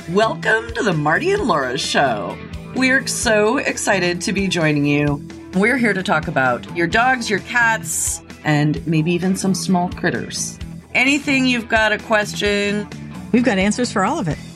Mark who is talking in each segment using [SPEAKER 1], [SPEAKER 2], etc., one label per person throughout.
[SPEAKER 1] Welcome to the Marty and Laura Show. We're so excited to be joining you. We're here to talk about your dogs, your cats, and maybe even some small critters. Anything you've got a question,
[SPEAKER 2] we've got answers for all of it.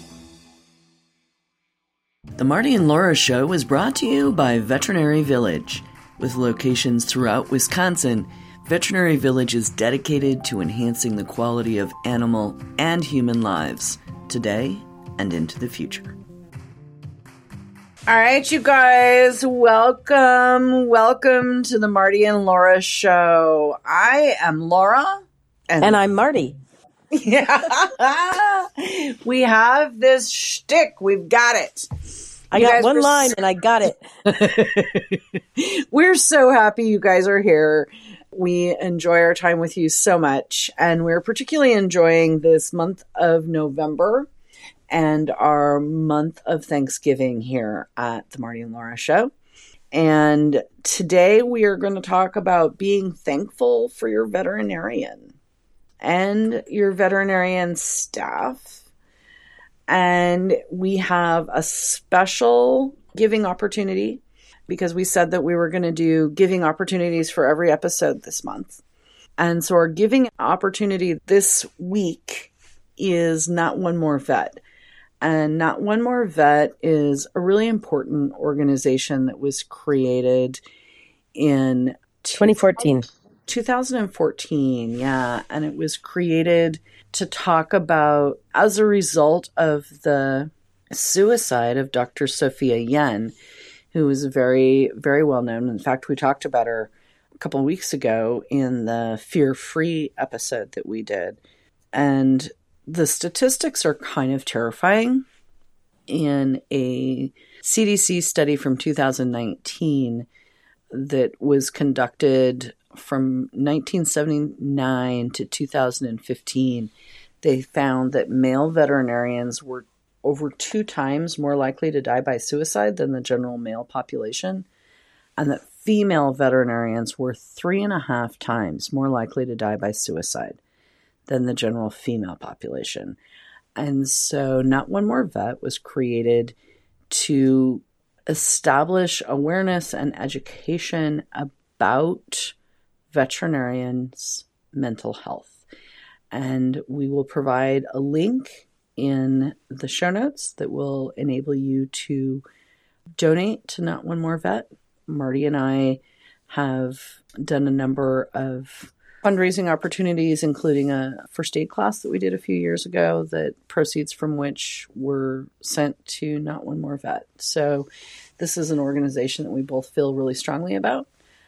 [SPEAKER 1] The Marty and Laura Show is brought to you by Veterinary Village. With locations throughout Wisconsin, Veterinary Village is dedicated to enhancing the quality of animal and human lives today and into the future. All right, you guys, welcome to the Marty and Laura Show. I am Laura.
[SPEAKER 3] And I'm Marty.
[SPEAKER 1] Yeah. We have this shtick. We've got it.
[SPEAKER 3] I got one line and I got it.
[SPEAKER 1] We're so happy you guys are here. We enjoy our time with you so much. And we're particularly enjoying this month of November and our month of Thanksgiving here at the Marty and Laura Show. And today we are going to talk about being thankful for your veterinarian and your veterinarian staff. And we have a special giving opportunity because we said that we were going to do giving opportunities for every episode this month. And so our giving opportunity this week is Not One More Vet. And Not One More Vet is a really important organization that was created in
[SPEAKER 3] 2014.
[SPEAKER 1] 2014, yeah. And it was created to talk about, as a result of the suicide of Dr. Sophia Yen, who was very, very well known. In fact, we talked about her a couple of weeks ago in the Fear Free episode that we did. And the statistics are kind of terrifying. In a CDC study from 2019 that was conducted from 1979 to 2015, they found that male veterinarians were over 2 times more likely to die by suicide than the general male population, and that female veterinarians were 3.5 times more likely to die by suicide than the general female population. And so Not One More Vet was created to establish awareness and education about veterinarians' mental health. And we will provide a link in the show notes that will enable you to donate to Not One More Vet. Marty and I have done a number of fundraising opportunities, including a first aid class that we did a few years ago, that proceeds from which were sent to Not One More Vet. So this is an organization that we both feel really strongly about.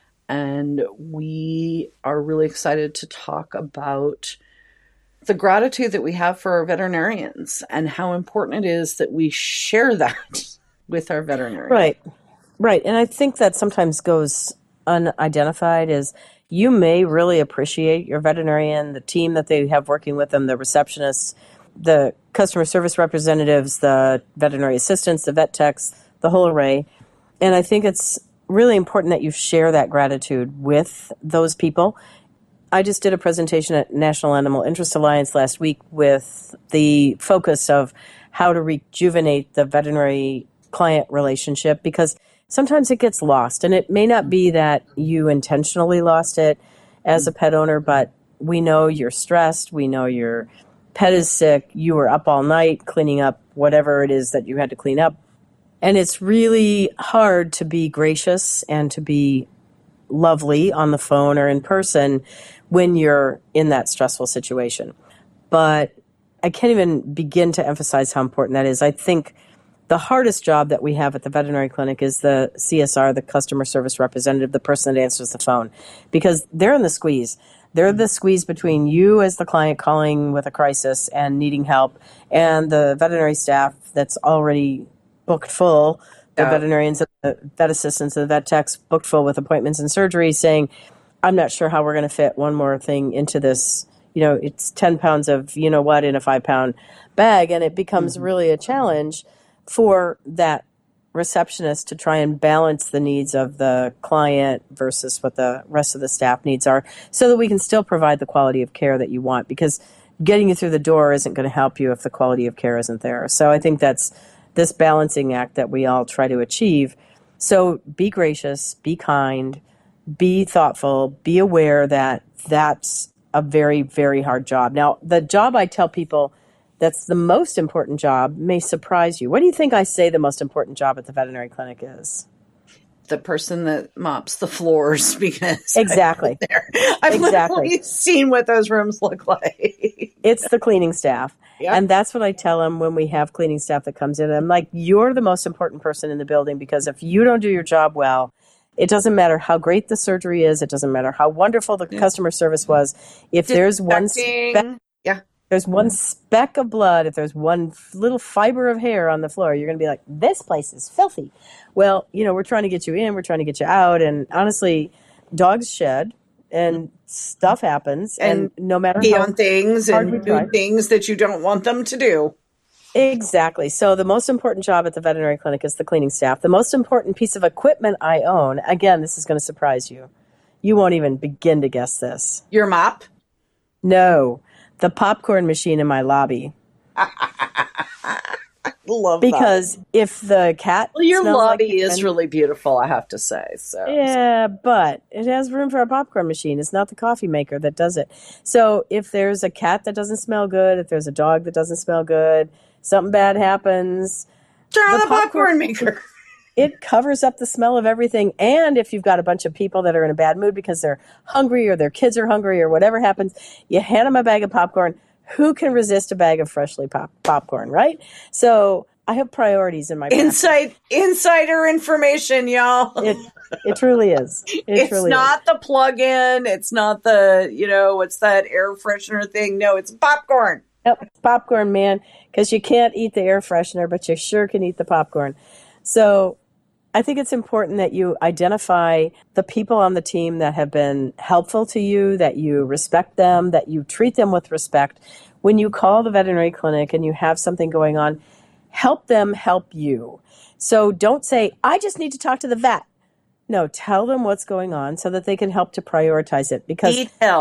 [SPEAKER 1] And we are really excited to talk about the gratitude that we have for our veterinarians and how important it is that we share that with our veterinarians.
[SPEAKER 3] Right. And I think that sometimes goes unidentified is you may really appreciate your veterinarian, the team that they have working with them, the receptionists, the customer service representatives, the veterinary assistants, the vet techs, the whole array. And I think it's really important that you share that gratitude with those people. I just did a presentation at National Animal Interest Alliance last week with the focus of how to rejuvenate the veterinary client relationship, because sometimes it gets lost, and it may not be that you intentionally lost it as a pet owner, but we know you're stressed. We know your pet is sick. You were up all night cleaning up whatever it is that you had to clean up. And it's really hard to be gracious and to be lovely on the phone or in person when you're in that stressful situation. But I can't even begin to emphasize how important that is. I think the hardest job that we have at the veterinary clinic is the CSR, the customer service representative, the person that answers the phone, because they're in the squeeze. They're the squeeze between you as the client calling with a crisis and needing help and the veterinary staff that's already booked full, the veterinarians, the vet assistants, the vet techs booked full with appointments and surgery, saying, I'm not sure how we're going to fit one more thing into this. You know, it's 10 pounds of in a 5-pound bag, and it becomes really a challenge for that receptionist to try and balance the needs of the client versus what the rest of the staff needs are, so that we can still provide the quality of care that you want. Because getting you through the door isn't going to help you if the quality of care isn't there. So I think that's this balancing act that we all try to achieve. So be gracious, be kind, be thoughtful, be aware that that's a very, very hard job. Now, the job I tell people that's the most important job may surprise you. What do you think I say the most important job at the veterinary clinic is?
[SPEAKER 1] The person that mops the floors, because
[SPEAKER 3] Exactly.
[SPEAKER 1] I've literally seen what those rooms look like.
[SPEAKER 3] It's the cleaning staff.
[SPEAKER 1] Yep.
[SPEAKER 3] And that's what I tell them when we have cleaning staff that comes in. I'm like, you're the most important person in the building, because if you don't do your job well, it doesn't matter how great the surgery is. It doesn't matter how wonderful the customer service was. If there's one there's one speck of blood, if there's one little fiber of hair on the floor, you're going to be like, this place is filthy. Well, we're trying to get you in, we're trying to get you out. And honestly, dogs shed and stuff happens. And no matter
[SPEAKER 1] how
[SPEAKER 3] on
[SPEAKER 1] things and do things that you don't want them to do.
[SPEAKER 3] Exactly. So the most important job at the veterinary clinic is the cleaning staff. The most important piece of equipment I own, again, this is going to surprise you. You won't even begin to guess this.
[SPEAKER 1] Your mop?
[SPEAKER 3] No. The popcorn machine in my lobby.
[SPEAKER 1] Love
[SPEAKER 3] because
[SPEAKER 1] that.
[SPEAKER 3] If the cat
[SPEAKER 1] your lobby is really beautiful, I have to say. So
[SPEAKER 3] yeah, but it has room for a popcorn machine. It's not the coffee maker that does it. So if there's a cat that doesn't smell good, if there's a dog that doesn't smell good, something bad happens,
[SPEAKER 1] turn on the popcorn maker.
[SPEAKER 3] It covers up the smell of everything. And if you've got a bunch of people that are in a bad mood because they're hungry or their kids are hungry or whatever happens, you hand them a bag of popcorn. Who can resist a bag of freshly popcorn, right? So I have priorities in my practice.
[SPEAKER 1] Insider information, y'all.
[SPEAKER 3] It truly is.
[SPEAKER 1] It's not the plug-in. It's not the, what's that air freshener thing? No, it's popcorn.
[SPEAKER 3] Yep, popcorn, man, because you can't eat the air freshener, but you sure can eat the popcorn. So I think it's important that you identify the people on the team that have been helpful to you, that you respect them, that you treat them with respect. When you call the veterinary clinic and you have something going on, help them help you. So don't say, I just need to talk to the vet. No, tell them what's going on so that they can help to prioritize it. Because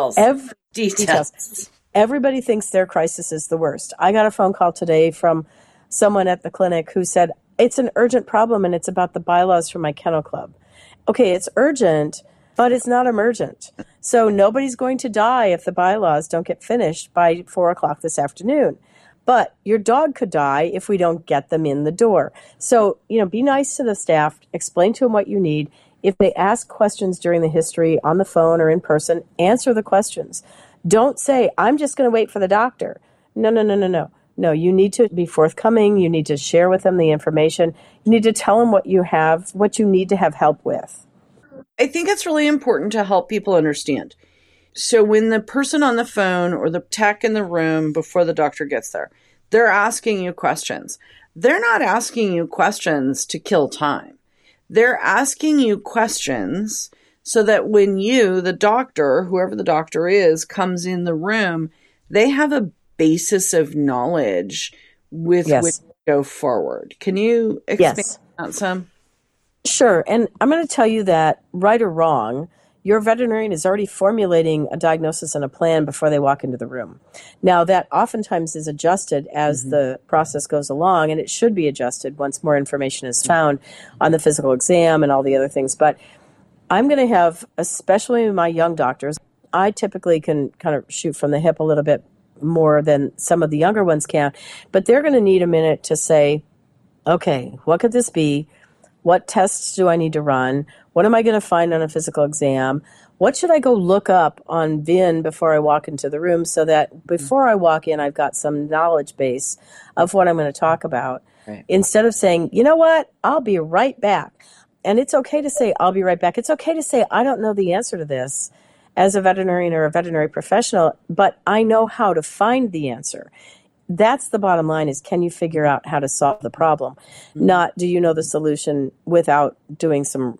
[SPEAKER 3] details. Everybody thinks their crisis is the worst. I got a phone call today from someone at the clinic who said, it's an urgent problem and it's about the bylaws for my kennel club. Okay, it's urgent, but it's not emergent. So nobody's going to die if the bylaws don't get finished by 4 o'clock this afternoon. But your dog could die if we don't get them in the door. So, be nice to the staff, explain to them what you need. If they ask questions during the history on the phone or in person, answer the questions. Don't say, I'm just going to wait for the doctor. No. No, you need to be forthcoming. You need to share with them the information. You need to tell them what you have, what you need to have help with.
[SPEAKER 1] I think it's really important to help people understand. So when the person on the phone or the tech in the room before the doctor gets there, they're asking you questions. They're not asking you questions to kill time. They're asking you questions so that when you, the doctor, whoever the doctor is, comes in the room, they have a basis of knowledge with which to go forward. Can you expand on some?
[SPEAKER 3] Sure. And I'm going to tell you that, right or wrong, your veterinarian is already formulating a diagnosis and a plan before they walk into the room. Now, that oftentimes is adjusted as the process goes along, and it should be adjusted once more information is found on the physical exam and all the other things. But I'm going to have, especially my young doctors, I typically can kind of shoot from the hip a little bit more than some of the younger ones can, but they're going to need a minute to say, okay, what could this be? What tests do I need to run? What am I going to find on a physical exam? What should I go look up on VIN before I walk into the room so that before I walk in, I've got some knowledge base of what I'm going to talk about? Right. Instead of saying, you know what, I'll be right back. And it's okay to say, I'll be right back. It's okay to say, I don't know the answer to this as a veterinarian or a veterinary professional, but I know how to find the answer. That's the bottom line, is can you figure out how to solve the problem? Not do you know the solution without doing some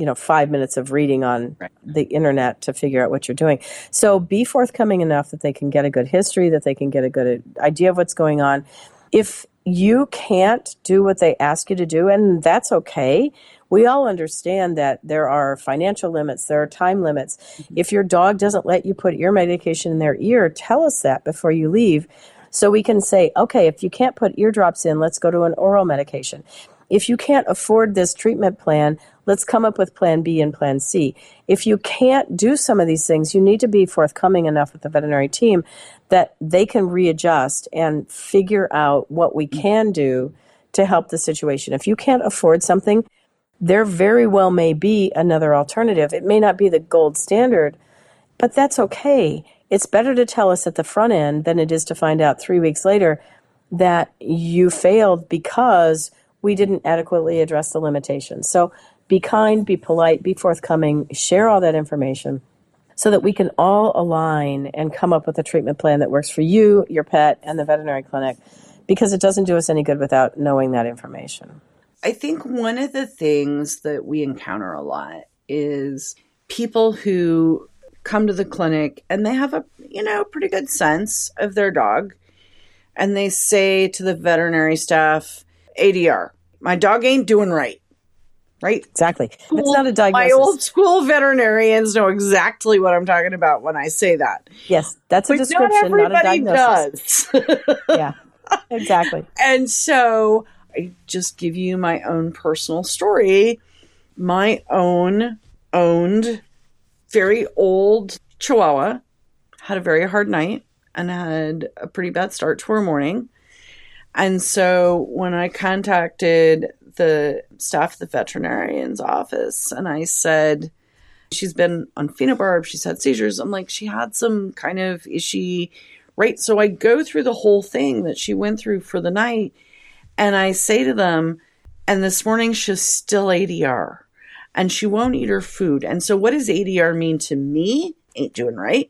[SPEAKER 3] 5 minutes of reading on the internet to figure out what you're doing. So be forthcoming enough that they can get a good history, that they can get a good idea of what's going on. If you can't do what they ask you to do, and that's okay, we all understand that there are financial limits, there are time limits. If your dog doesn't let you put ear medication in their ear, tell us that before you leave. So we can say, okay, if you can't put eardrops in, let's go to an oral medication. If you can't afford this treatment plan, let's come up with plan B and plan C. If you can't do some of these things, you need to be forthcoming enough with the veterinary team that they can readjust and figure out what we can do to help the situation. If you can't afford something, there very well may be another alternative. It may not be the gold standard, but that's okay. It's better to tell us at the front end than it is to find out 3 weeks later that you failed because we didn't adequately address the limitations. So be kind, be polite, be forthcoming, share all that information so that we can all align and come up with a treatment plan that works for you, your pet, and the veterinary clinic, because it doesn't do us any good without knowing that information.
[SPEAKER 1] I think one of the things that we encounter a lot is people who come to the clinic and they have a, pretty good sense of their dog. And they say to the veterinary staff, ADR, my dog ain't doing right. Right?
[SPEAKER 3] Exactly. It's not a diagnosis.
[SPEAKER 1] My old school veterinarians know exactly what I'm talking about when I say that.
[SPEAKER 3] Yes, that's a description, not a diagnosis.
[SPEAKER 1] Does.
[SPEAKER 3] Yeah, exactly.
[SPEAKER 1] And so I just give you my own personal story. My owned, very old Chihuahua had a very hard night and had a pretty bad start to her morning. And so when I contacted the staff at the veterinarian's office and I said, she's been on phenobarb, she's had seizures. I'm like, she had some kind of issue, right? So I go through the whole thing that she went through for the night. And I say to them, and this morning she's still ADR and she won't eat her food. And so what does ADR mean to me? Ain't doing right.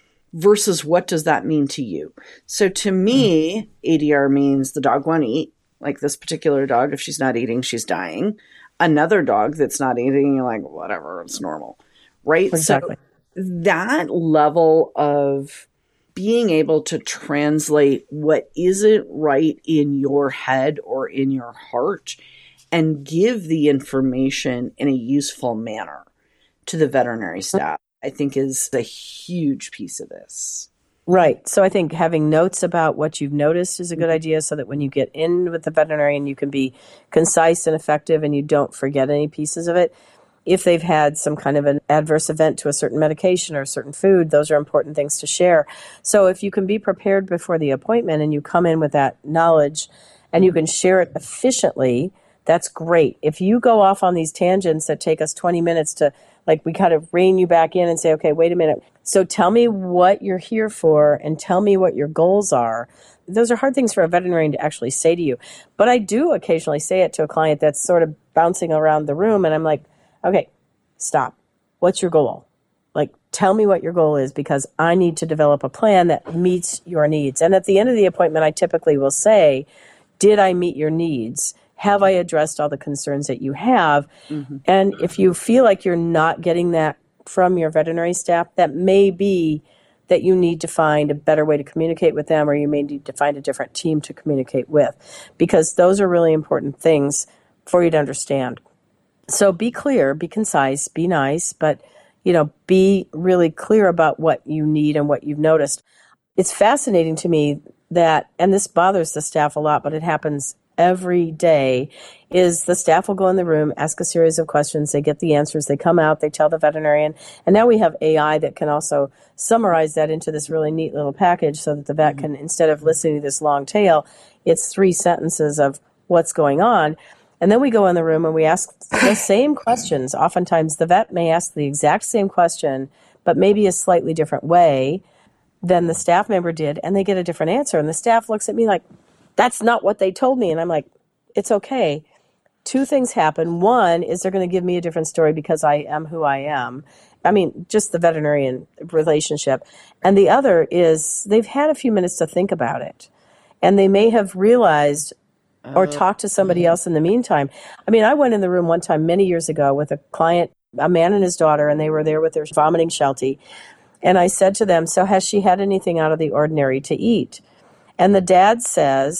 [SPEAKER 1] Versus what does that mean to you? So to me, ADR means the dog won't eat. Like this particular dog, if she's not eating, she's dying. Another dog that's not eating, you're like, whatever, it's normal. Right?
[SPEAKER 3] Exactly.
[SPEAKER 1] So that level of being able to translate what isn't right in your head or in your heart and give the information in a useful manner to the veterinary staff, I think is a huge piece of this.
[SPEAKER 3] Right. So I think having notes about what you've noticed is a good idea so that when you get in with the veterinarian, you can be concise and effective and you don't forget any pieces of it. If they've had some kind of an adverse event to a certain medication or a certain food, those are important things to share. So if you can be prepared before the appointment and you come in with that knowledge and you can share it efficiently, that's great. If you go off on these tangents that take us 20 minutes to, like, we kind of rein you back in and say, okay, wait a minute. So tell me what you're here for and tell me what your goals are. Those are hard things for a veterinarian to actually say to you. But I do occasionally say it to a client that's sort of bouncing around the room and I'm like, okay, stop. What's your goal? Like, tell me what your goal is because I need to develop a plan that meets your needs. And at the end of the appointment, I typically will say, did I meet your needs? Have I addressed all the concerns that you have? Mm-hmm. And if you feel like you're not getting that from your veterinary staff, that may be that you need to find a better way to communicate with them or you may need to find a different team to communicate with because those are really important things for you to understand. So be clear, be concise, be nice, but be really clear about what you need and what you've noticed. It's fascinating to me that, and this bothers the staff a lot, but it happens every day, is the staff will go in the room, ask a series of questions, they get the answers, they come out, they tell the veterinarian, and now we have AI that can also summarize that into this really neat little package so that the vet can, instead of listening to this long tale, it's 3 sentences of what's going on. And then we go in the room and we ask the same questions. Oftentimes the vet may ask the exact same question, but maybe a slightly different way than the staff member did, and they get a different answer. And the staff looks at me like, that's not what they told me. And I'm like, it's okay. 2 things happen. One is they're going to give me a different story because I am who I am. I mean, just the veterinarian relationship. And the other is they've had a few minutes to think about it. And they may have realized or talked to somebody else in the meantime. I mean, I went in the room one time many years ago with a client, a man and his daughter, and they were there with their vomiting Sheltie. And I said to them, so has she had anything out of the ordinary to eat? And the dad says,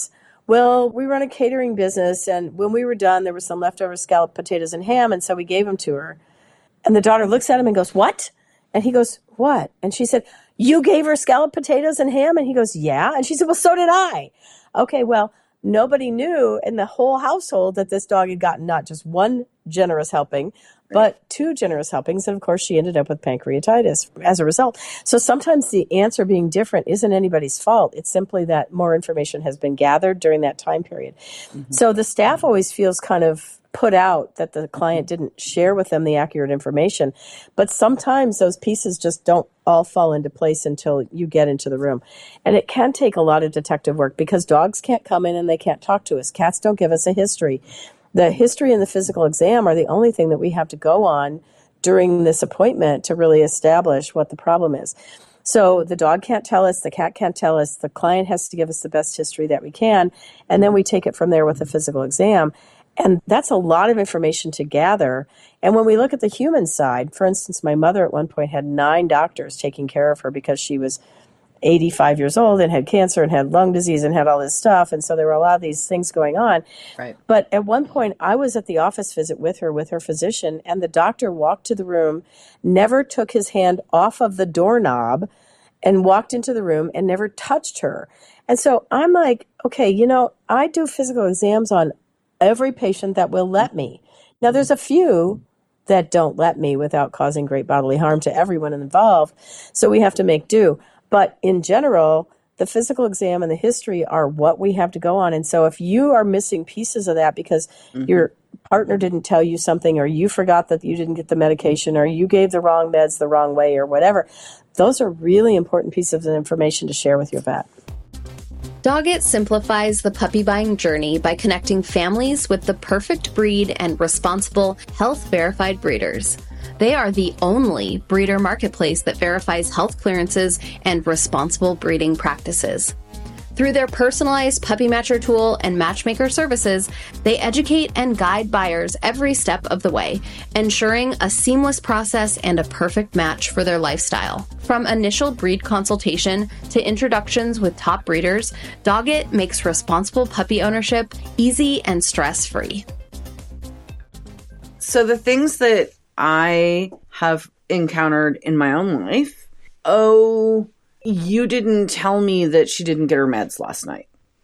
[SPEAKER 3] well, we run a catering business, and when we were done, there was some leftover scalloped potatoes and ham, and so we gave them to her. And the daughter looks at him and goes, what? And he goes, what? And she said, you gave her scalloped potatoes and ham? And he goes, yeah. And she said, well, so did I. Okay, well, nobody knew in the whole household that this dog had gotten not just one generous helping, but two generous helpings. And of course, she ended up with pancreatitis as a result. So sometimes the answer being different isn't anybody's fault. It's simply that more information has been gathered during that time period. Mm-hmm. So the staff always feels kind of put out that the client didn't share with them the accurate information. But sometimes those pieces just don't all fall into place until you get into the room. And it can take a lot of detective work because dogs can't come in and they can't talk to us. Cats don't give us a history. The history and the physical exam are the only thing that we have to go on during this appointment to really establish what the problem is. So the dog can't tell us, the cat can't tell us, the client has to give us the best history that we can, and then we take it from there with the physical exam. And that's a lot of information to gather. And when we look at the human side, for instance, my mother at one point had 9 doctors taking care of her because she was 85 years old and had cancer and had lung disease and had all this stuff. And so there were a lot of these things going on.
[SPEAKER 1] Right.
[SPEAKER 3] But at one point, I was at the office visit with her physician, and the doctor walked to the room, never took his hand off of the doorknob, and walked into the room and never touched her. And so I'm like, okay, I do physical exams on every patient that will let me. Now, there's a few that don't let me without causing great bodily harm to everyone involved. So we have to make do. But in general, the physical exam and the history are what we have to go on. And so if you are missing pieces of that because your partner didn't tell you something, or you forgot that you didn't get the medication, or you gave the wrong meds the wrong way, or whatever, those are really important pieces of information to share with your vet.
[SPEAKER 4] Doggett simplifies the puppy buying journey by connecting families with the perfect breed and responsible, health-verified breeders. They are the only breeder marketplace that verifies health clearances and responsible breeding practices. Through their personalized Puppy Matcher tool and matchmaker services, they educate and guide buyers every step of the way, ensuring a seamless process and a perfect match for their lifestyle. From initial breed consultation to introductions with top breeders, Doggett makes responsible puppy ownership easy and stress-free.
[SPEAKER 1] So the things that I have encountered in my own life, you didn't tell me that she didn't get her meds last night.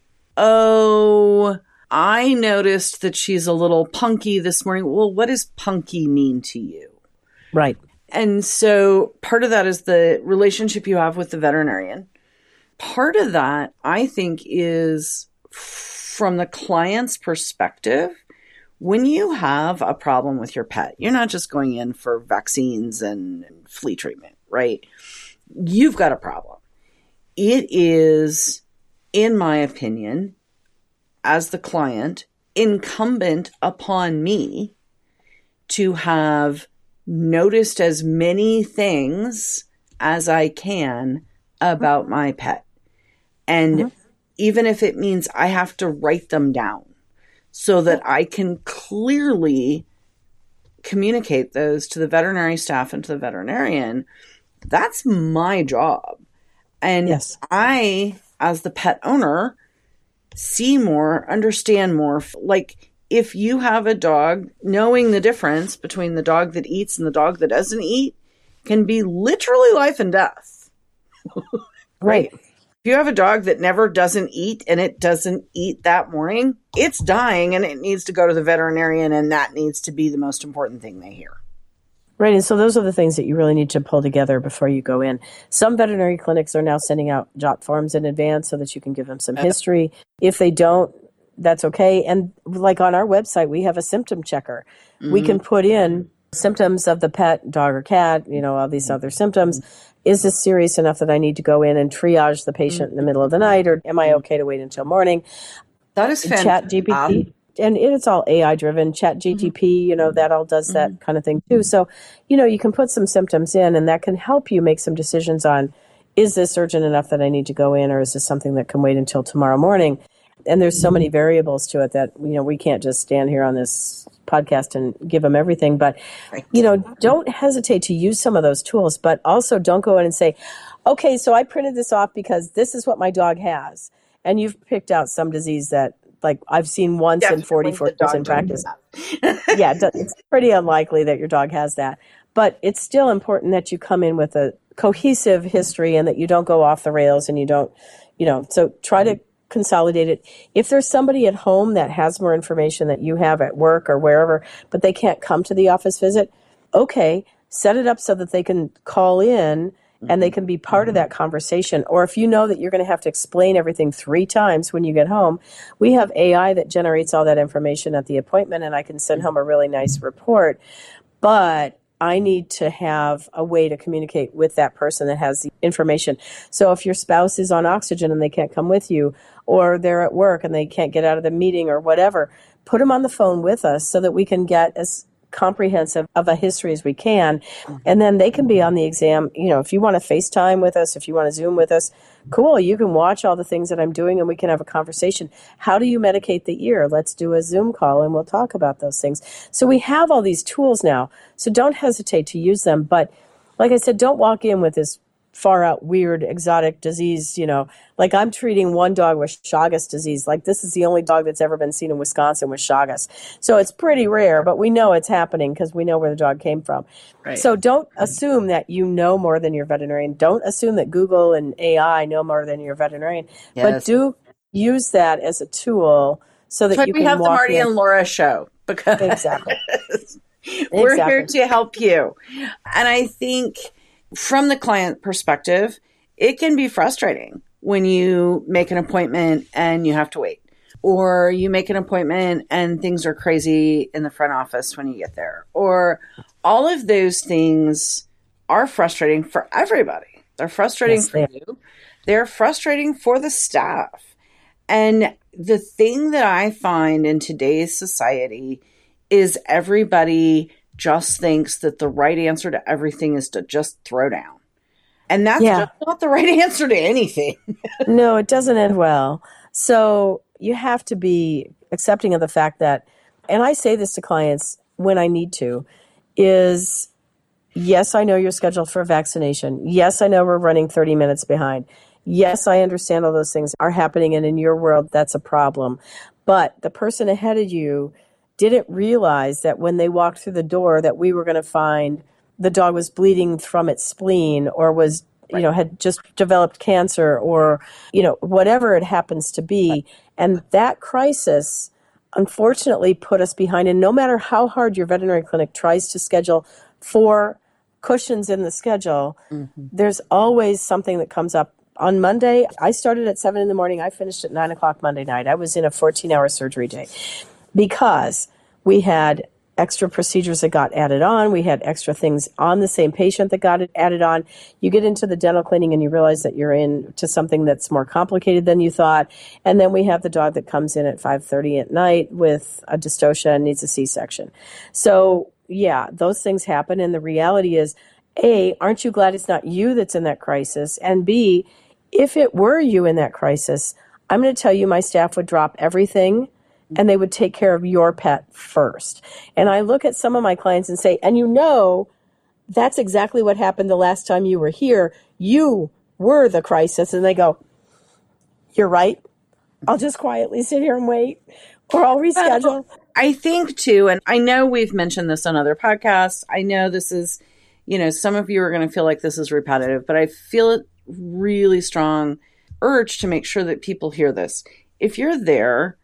[SPEAKER 1] Oh, I noticed that she's a little punky this morning. Well, what does punky mean to you?
[SPEAKER 3] Right.
[SPEAKER 1] And so part of that is the relationship you have with the veterinarian. Part of that, I think, is from the client's perspective. When you have a problem with your pet, you're not just going in for vaccines and flea treatment, right? You've got a problem. It is, in my opinion, as the client, incumbent upon me to have noticed as many things as I can about my pet. And even if it means I have to write them down so that I can clearly communicate those to the veterinary staff and to the veterinarian, that's my job. And
[SPEAKER 3] yes.
[SPEAKER 1] I, as the pet owner, see more, understand more. Like, if you have a dog, knowing the difference between the dog that eats and the dog that doesn't eat can be literally life and death.
[SPEAKER 3] Right.
[SPEAKER 1] If you have a dog that never doesn't eat and it doesn't eat that morning, it's dying and it needs to go to the veterinarian, and that needs to be the most important thing they hear.
[SPEAKER 3] Right. And so those are the things that you really need to pull together before you go in. Some veterinary clinics are now sending out jot forms in advance so that you can give them some history. If they don't, that's okay. And like on our website, we have a symptom checker. We can put in symptoms of the pet, dog or cat, all these other symptoms. Is this serious enough that I need to go in and triage the patient in the middle of the night, or am I okay to wait until morning?
[SPEAKER 1] That is fantastic.
[SPEAKER 3] ChatGPT, and it's all AI driven. ChatGPT, that all does that kind of thing too. So, you can put some symptoms in, and that can help you make some decisions on, is this urgent enough that I need to go in, or is this something that can wait until tomorrow morning? And there's so many variables to it that, we can't just stand here on this podcast and give them everything. But, don't hesitate to use some of those tools, but also don't go in and say, okay, so I printed this off because this is what my dog has. And you've picked out some disease that, like, I've seen once in 44 years in practice. Yeah, it's pretty unlikely that your dog has that. But it's still important that you come in with a cohesive history and that you don't go off the rails and you don't, so try to consolidate it. If there's somebody at home that has more information that you have at work or wherever, but they can't come to the office visit, okay, set it up so that they can call in and they can be part of that conversation. Or if you know that you're going to have to explain everything 3 times when you get home, we have AI that generates all that information at the appointment, and I can send home a really nice report. But I need to have a way to communicate with that person that has the information. So if your spouse is on oxygen and they can't come with you, or they're at work and they can't get out of the meeting or whatever, put them on the phone with us so that we can get as comprehensive of a history as we can. And then they can be on the exam. If you want to FaceTime with us, if you want to Zoom with us, cool. You can watch all the things that I'm doing and we can have a conversation. How do you medicate the ear? Let's do a Zoom call and we'll talk about those things. So we have all these tools now. So don't hesitate to use them. But like I said, don't walk in with this far out weird exotic disease, like I'm treating one dog with Chagas disease. Like this is the only dog that's ever been seen in Wisconsin with Chagas. So it's pretty rare, but we know it's happening because we know where the dog came from. Right. So don't assume that you know more than your veterinarian. Don't assume that Google and AI know more than your veterinarian, but do use that as a tool so that you can
[SPEAKER 1] have the Marty and Laura show, because
[SPEAKER 3] exactly.
[SPEAKER 1] We're here to help you. And I think from the client perspective, it can be frustrating when you make an appointment and you have to wait, or you make an appointment and things are crazy in the front office when you get there, or all of those things are frustrating for everybody. They're frustrating for you. They're frustrating for the staff. And the thing that I find in today's society is everybody just thinks that the right answer to everything is to just throw down. And that's just not the right answer to anything.
[SPEAKER 3] No, it doesn't end well. So you have to be accepting of the fact that, and I say this to clients when I need to, is yes, I know you're scheduled for a vaccination. Yes, I know we're running 30 minutes behind. Yes, I understand all those things are happening, and in your world, that's a problem. But the person ahead of you didn't realize that when they walked through the door that we were going to find the dog was bleeding from its spleen, or was, had just developed cancer, or, whatever it happens to be. And that crisis, unfortunately, put us behind. And no matter how hard your veterinary clinic tries to schedule 4 cushions in the schedule, there's always something that comes up. On Monday, I started at 7 in the morning. I finished at 9 o'clock Monday night. I was in a 14-hour surgery day, because we had extra procedures that got added on. We had extra things on the same patient that got added on. You get into the dental cleaning and you realize that you're into something that's more complicated than you thought. And then we have the dog that comes in at 5:30 at night with a dystocia and needs a C-section. So, yeah, those things happen. And the reality is, A, aren't you glad it's not you that's in that crisis? And B, if it were you in that crisis, I'm going to tell you my staff would drop everything and they would take care of your pet first. And I look at some of my clients and say, and that's exactly what happened the last time you were here. You were the crisis. And they go, you're right. I'll just quietly sit here and wait, or I'll reschedule.
[SPEAKER 1] I think too, and I know we've mentioned this on other podcasts. I know this is, some of you are going to feel like this is repetitive, but I feel a really strong urge to make sure that people hear this. If you're there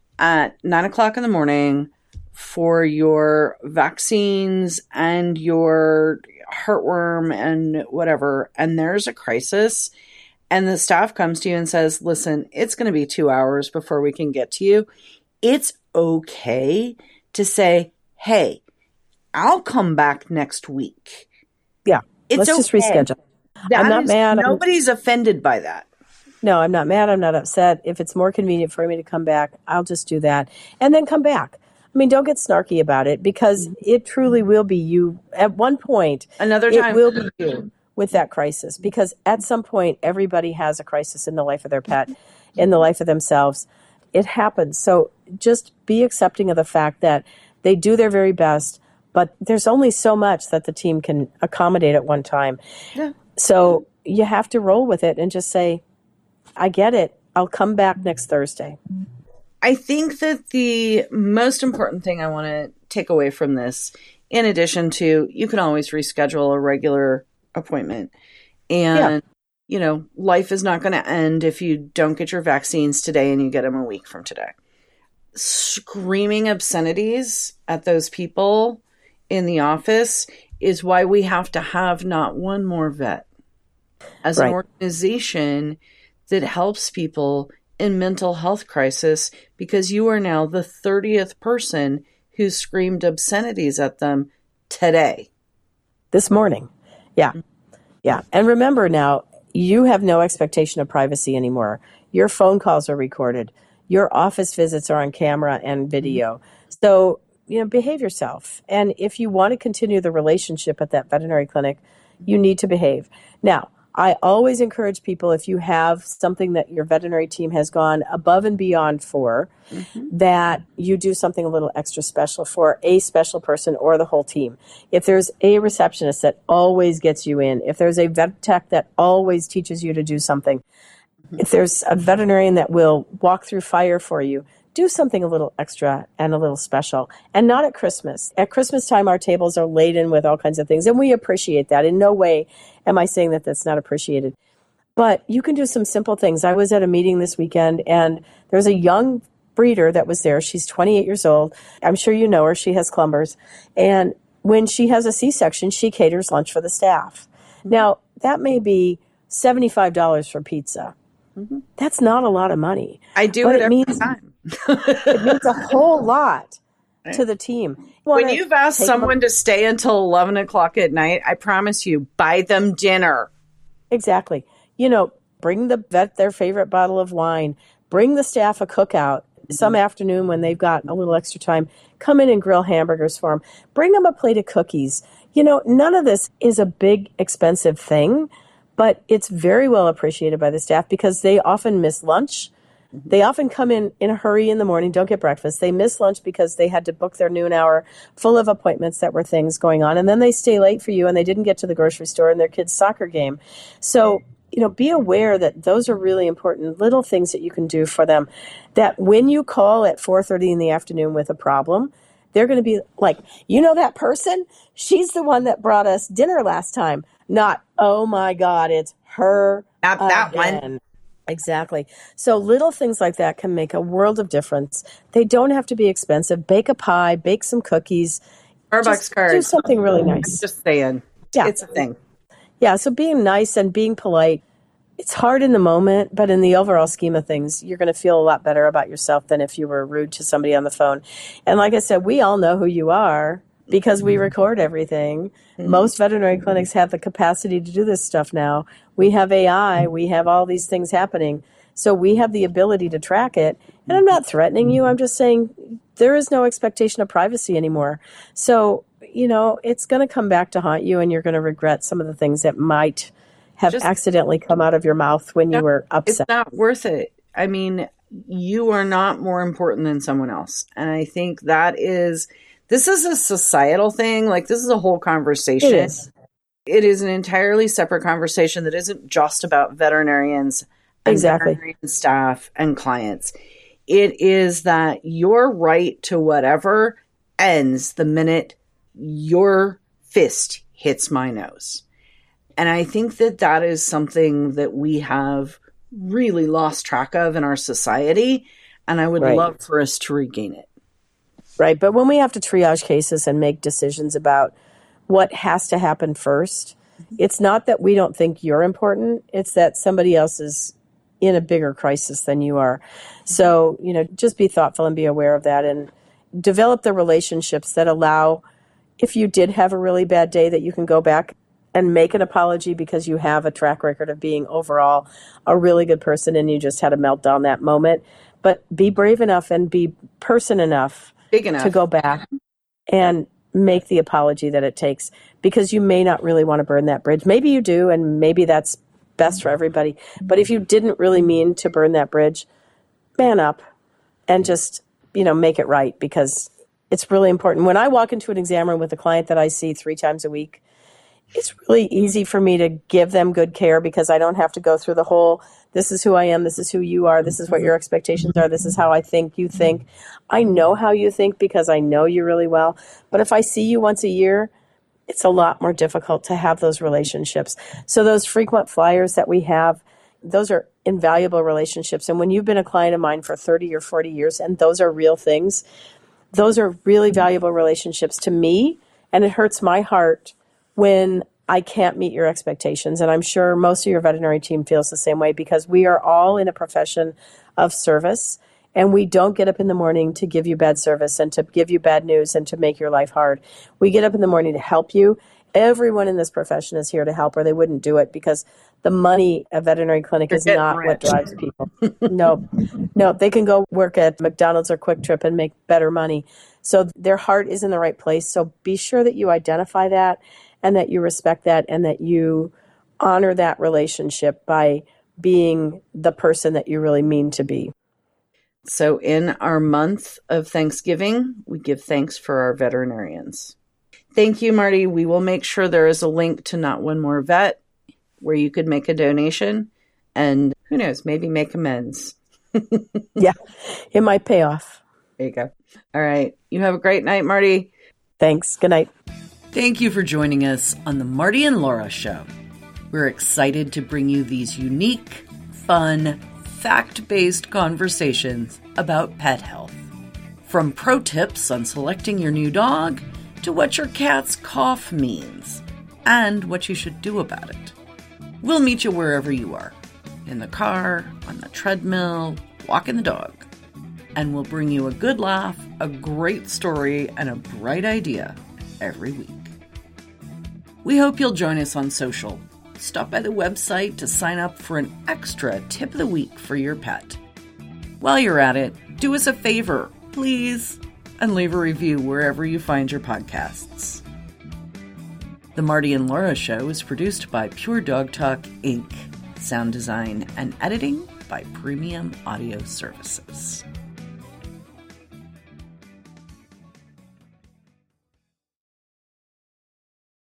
[SPEAKER 1] at 9 o'clock in the morning for your vaccines and your heartworm and whatever, and there's a crisis, and the staff comes to you and says, listen, it's going to be 2 hours before we can get to you, it's okay to say, hey, I'll come back next week.
[SPEAKER 3] Yeah, let's just reschedule. I'm not mad.
[SPEAKER 1] Nobody's offended by that.
[SPEAKER 3] No, I'm not mad. I'm not upset. If it's more convenient for me to come back, I'll just do that and then come back. I mean, don't get snarky about it, because it truly will be you at one point.
[SPEAKER 1] Another time.
[SPEAKER 3] It will be you with that crisis, because at some point, everybody has a crisis in the life of their pet, in the life of themselves. It happens. So just be accepting of the fact that they do their very best, but there's only so much that the team can accommodate at one time. Yeah. So you have to roll with it and just say, I get it. I'll come back next Thursday.
[SPEAKER 1] I think that the most important thing I want to take away from this, in addition to you can always reschedule a regular appointment, and life is not going to end if you don't get your vaccines today and you get them a week from today. Screaming obscenities at those people in the office is why we have to have not one more vet as an organization that helps people in mental health crisis, because you are now the 30th person who screamed obscenities at them today.
[SPEAKER 3] This morning. Yeah. Yeah. And remember now, you have no expectation of privacy anymore. Your phone calls are recorded. Your office visits are on camera and video. So, behave yourself. And if you want to continue the relationship at that veterinary clinic, you need to behave. Now, I always encourage people, if you have something that your veterinary team has gone above and beyond for, that you do something a little extra special for a special person or the whole team. If there's a receptionist that always gets you in, if there's a vet tech that always teaches you to do something, if there's a veterinarian that will walk through fire for you, do something a little extra and a little special. And not at Christmas. At Christmas time, our tables are laden with all kinds of things, and we appreciate that. In no way am I saying that that's not appreciated. But you can do some simple things. I was at a meeting this weekend, and there's a young breeder that was there. She's 28 years old. I'm sure you know her. She has Clumbers. And when she has a C-section, she caters lunch for the staff. Now, that may be $75 for pizza. That's not a lot of money.
[SPEAKER 1] I do it every time.
[SPEAKER 3] It means a whole lot to the team.
[SPEAKER 1] When you've asked someone to stay until 11 o'clock at night, I promise you, buy them dinner.
[SPEAKER 3] Exactly. Bring the vet their favorite bottle of wine. Bring the staff a cookout. Some afternoon when they've got a little extra time, come in and grill hamburgers for them. Bring them a plate of cookies. None of this is a big, expensive thing, but it's very well appreciated by the staff because they often miss lunch. They often come in a hurry in the morning, don't get breakfast. They miss lunch because they had to book their noon hour full of appointments that were things going on. And then they stay late for you and they didn't get to the grocery store and their kid's soccer game. So, be aware that those are really important little things that you can do for them, that when you call at 4:30 in the afternoon with a problem, they're going to be like, that person? She's the one that brought us dinner last time. Not, oh my God, it's her.
[SPEAKER 1] Not that one.
[SPEAKER 3] Exactly. So little things like that can make a world of difference. They don't have to be expensive. Bake a pie, bake some cookies.
[SPEAKER 1] Starbucks card.
[SPEAKER 3] Do something really nice.
[SPEAKER 1] Just saying. Yeah. It's a thing.
[SPEAKER 3] Yeah, so being nice and being polite, it's hard in the moment, but in the overall scheme of things, you're going to feel a lot better about yourself than if you were rude to somebody on the phone. And like I said, we all know who you are because we record everything. Most veterinary clinics have the capacity to do this stuff now. We have AI. We have all these things happening. So we have the ability to track it. And I'm not threatening you. I'm just saying there is no expectation of privacy anymore. So, it's going to come back to haunt you, and you're going to regret some of the things that might have accidentally come out of your mouth when you were upset.
[SPEAKER 1] It's not worth it. I mean, you are not more important than someone else. And I think this is a societal thing. Like, this is a whole conversation. It is an entirely separate conversation that isn't just about veterinarians and veterinarian staff and clients. It is that your right to whatever ends the minute your fist hits my nose. And I think that is something that we have really lost track of in our society. And I would love for us to regain it.
[SPEAKER 3] Right. But when we have to triage cases and make decisions about what has to happen first, it's not that we don't think you're important. It's that somebody else is in a bigger crisis than you are. So, just be thoughtful and be aware of that and develop the relationships that allow, if you did have a really bad day, that you can go back and make an apology because you have a track record of being overall a really good person and you just had a meltdown that moment. But be brave enough and be person enough,
[SPEAKER 1] big enough,
[SPEAKER 3] to go back and make the apology that it takes, because you may not really want to burn that bridge. Maybe you do, and maybe that's best for everybody. But if you didn't really mean to burn that bridge, man up and just, make it right, because it's really important. When I walk into an exam room with a client that I see 3 times a week, it's really easy for me to give them good care because I don't have to go through the whole This is who I am. This is who you are. This is what your expectations are. This is how I think you think. I know how you think because I know you really well. But if I see you once a year, it's a lot more difficult to have those relationships. So those frequent flyers that we have, those are invaluable relationships. And when you've been a client of mine for 30 or 40 years, and those are real things, those are really valuable relationships to me. And it hurts my heart when I can't meet your expectations. And I'm sure most of your veterinary team feels the same way, because we are all in a profession of service, and we don't get up in the morning to give you bad service and to give you bad news and to make your life hard. We get up in the morning to help you. Everyone in this profession is here to help, or they wouldn't do it, because the money at veterinary clinic is not what drives people. No, they can go work at McDonald's or Quick Trip and make better money. So their heart is in the right place. So be sure that you identify that, and that you respect that, and that you honor that relationship by being the person that you really mean to be.
[SPEAKER 1] So in our month of Thanksgiving, we give thanks for our veterinarians. Thank you, Marty. We will make sure there is a link to Not One More Vet where you could make a donation and, who knows, maybe make amends.
[SPEAKER 3] Yeah, it might pay off.
[SPEAKER 1] There you go. All right. You have a great night, Marty.
[SPEAKER 3] Thanks. Good night.
[SPEAKER 1] Thank you for joining us on the Marty and Laura Show. We're excited to bring you these unique, fun, fact-based conversations about pet health. From pro tips on selecting your new dog to what your cat's cough means and what you should do about it. We'll meet you wherever you are, in the car, on the treadmill, walking the dog. And we'll bring you a good laugh, a great story, and a bright idea every week. We hope you'll join us on social. Stop by the website to sign up for an extra tip of the week for your pet. While you're at it, do us a favor, please, and leave a review wherever you find your podcasts. The Marty and Laura Show is produced by Pure Dog Talk, Inc. Sound design and editing by Premium Audio Services.